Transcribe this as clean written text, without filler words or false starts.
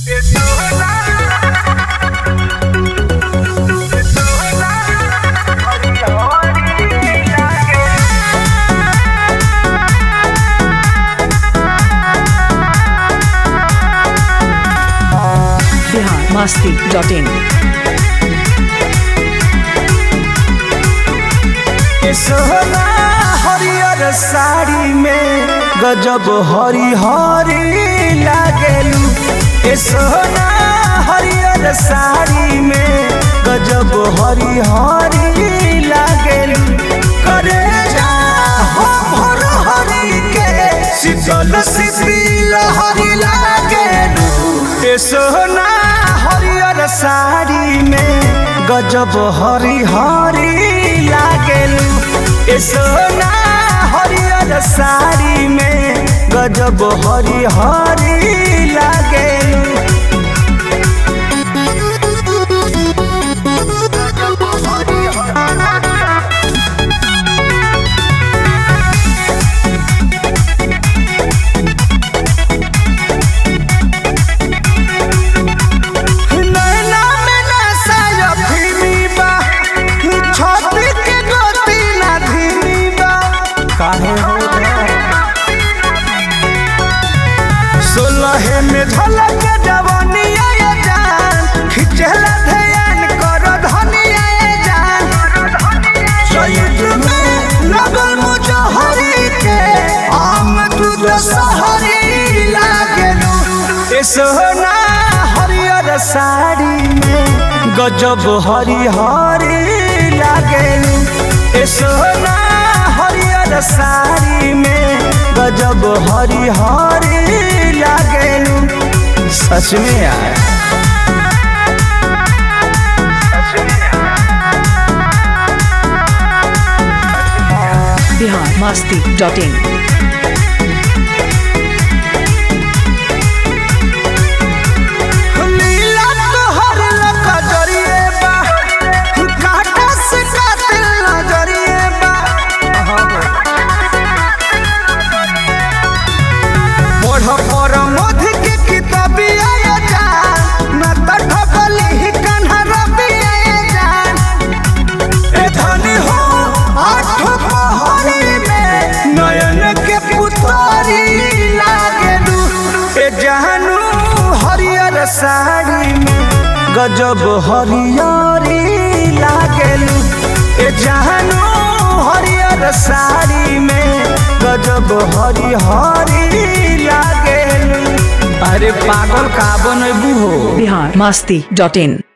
masti.in सोना हरियर साड़ी में गजब हरी हरी लागेलू। ए सोना हरियर साड़ी में गजब हरी हरी लागेलू। करे जा हम हरी के शीतल शीतल हरी लागेलू। ए सोना हरियर साड़ी में गजब हरी हरी लागेलू। ए सोना हरियर साड़ी में गजब हरी हरी लागेलू। सोलहे में झलक जवानिया ये जान खिचला ध्यान कर धनिया ये जान। चैत में लगल मुजहरी के आम दूध सहरी लागेलू। ए सोना हरियर साड़ी में गजब हरी हरी लागेलू। ए सोना हरियर साड़ी में गजब हरी हरी लागेलू। सच में यार बिहार masti.in लीला तोहर नजरिए बा काटा से कातिल नजरिए बा। पढ़ पर मध के किताबिया ये जान न तठ बलि कन्हा रबिया ये जान। ए धनी हो आठ पहरी में नयन के पुतारी लागेलू। ए जानू हरियर साड़ी में गजब हरियरी लागेलू। ए जानू हरियर साड़ी में गजब हरी हरी लागेलू। अरे पागल का बनबू हो। बिहार masti.in